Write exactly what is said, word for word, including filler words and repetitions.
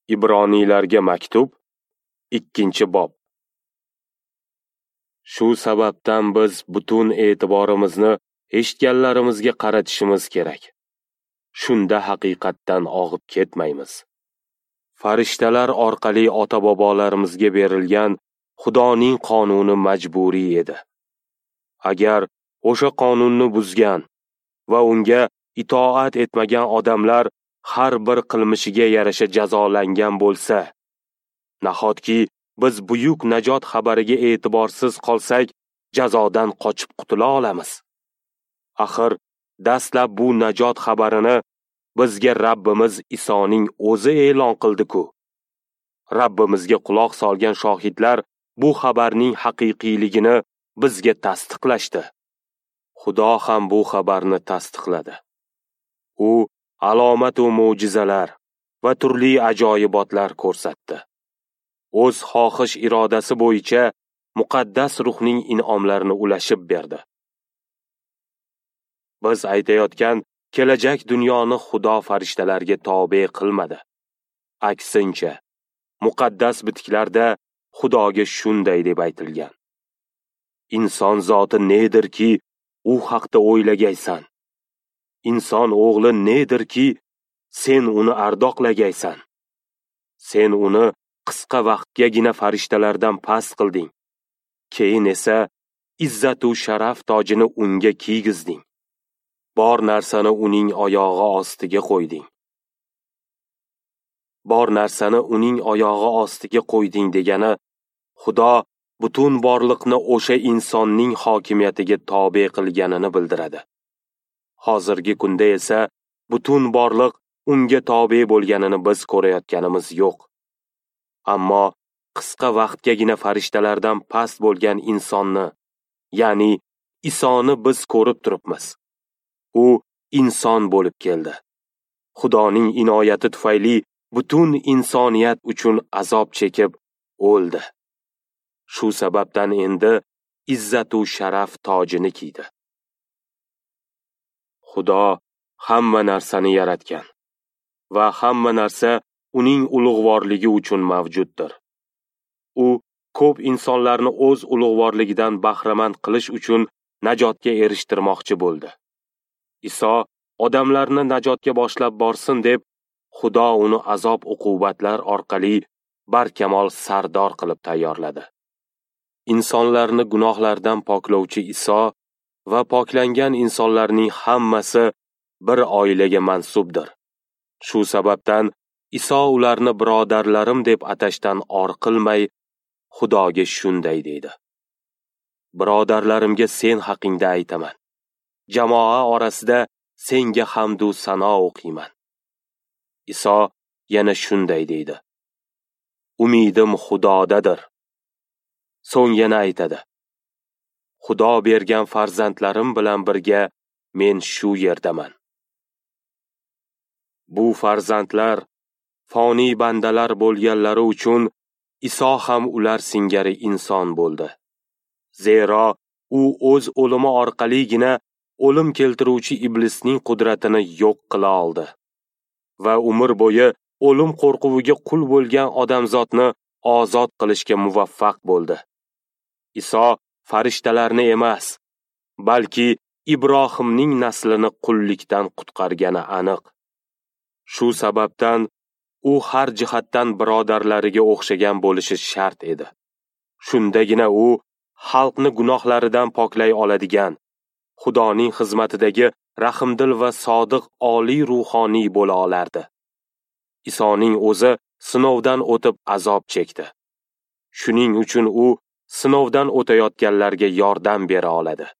Ibroniylarga maktub ikkinchi bob. Shu sababdan biz butun e'tiborimizni eshitganlarimizga qaratishimiz kerak. Shunda haqiqatdan og'ib ketmaymiz. Farishtalar orqali ota-bobolarimizga berilgan Xudoning qonuni majburiy edi. Agar o'sha qonunni buzgan va unga itoat etmagan odamlar har bir qilmishiga yarasha jazolangan bo'lsa, nahotki biz buyuk najot xabariga e'tiborsiz qolsak, jazodan qochib qutula olamiz. Axir dastlab bu najot xabarini bizga Rabbimiz Isoning o'zi e'lon qildi-ku. Rabbimizga quloq solgan shohidlar bu xabarning haqiqiyligini bizga tasdiqlashdi. Xudo ham bu xabarni tasdiqladi. U alomat va mo'jizalar va turli ajoyibotlar ko'rsatdi. O'z xohish irodasi bo'yicha muqaddas ruhning in'omlarini ulashib berdi. Biz aytayotgan kelajak dunyoni Xudo farishtalarga tobe qilmadi. Aksincha, muqaddas bitiklarda Xudoga shunday deb aytilgan: Inson zoti nedirki, u haqda o'ylagaysan? Inson o'g'li nedirki, sen uni ardoqlagaysan? Sen uni qisqa vaqtgagina farishtalardan past qilding. Keyin esa izzat va sharaf tojini unga kiygizding. Bor narsani uning oyog'i ostiga qo'yding. Bor narsani uning oyog'i ostiga qo'yding degani, Xudo butun borliqni o'sha insonning hokimiyatiga tobe qilganini bildiradi. Hozirgi kunda esa butun borliq unga tobe bo'lganini biz ko'rayotganimiz yo'q. Ammo qisqa vaqtgagina farishtalardan past bo'lgan insonni, ya'ni Isoni biz ko'rib turibmiz. U inson bo'lib keldi. Xudoning inoyati tufayli butun insoniyat uchun azob chekib o'ldi. Shu sababdan endi izzat va sharaf tojini kiydi. Xudo hamma narsani yaratgan va hamma narsa uning ulug'vorligi uchun mavjuddir. U ko'p insonlarni o'z ulug'vorligidan bahramand qilish uchun najotga erishtirmoqchi bo'ldi. Iso odamlarni najotga boshlab borsin deb, Xudo uni azob-uqubatlar orqali barkamol sardor qilib tayyorladi. Insonlarni gunohlardan poklovchi Iso va poklangan insonlarning hammasi bir oilaga mansubdir. Shu sababdan Iso ularni birodarlarim deb atashdan or qilmay, Xudoga shunday deydi: Birodarlarimga sen haqingda aytaman. Jamoa orasida senga hamd va sano o'qiyman. Iso yana shunday deydi: Umidim Xudodadir. So'ng yana aytadi: Xudo bergan farzandlarim bilan birga men shu yerdaman. Bu farzandlar foniy bandalar bo'lganlari uchun Iso ham ular singari inson bo'ldi. Zero u o'z o'limi orqaligina o'lim keltiruvchi iblisning qudratini yo'q qila oldi va umr bo'yi o'lim qo'rquviga qul bo'lgan odamzodni ozod qilishga muvaffaq bo'ldi. Iso farishtalarni emas, balki Ibrohimning naslini qullikdan qutqargani aniq. Shu sababdan u har jihatdan birodarlariga o'xshagan bo'lishi shart edi. Shundagina u xalqni gunohlaridan poklay oladigan, Xudoning xizmatidagi rahmdil va sodiq oliy ruhoniy bo'la olardi. Isoning o'zi sinovdan o'tib azob chekdi. Shuning uchun u sinovdan o'tayotganlarga yordam bera oladi.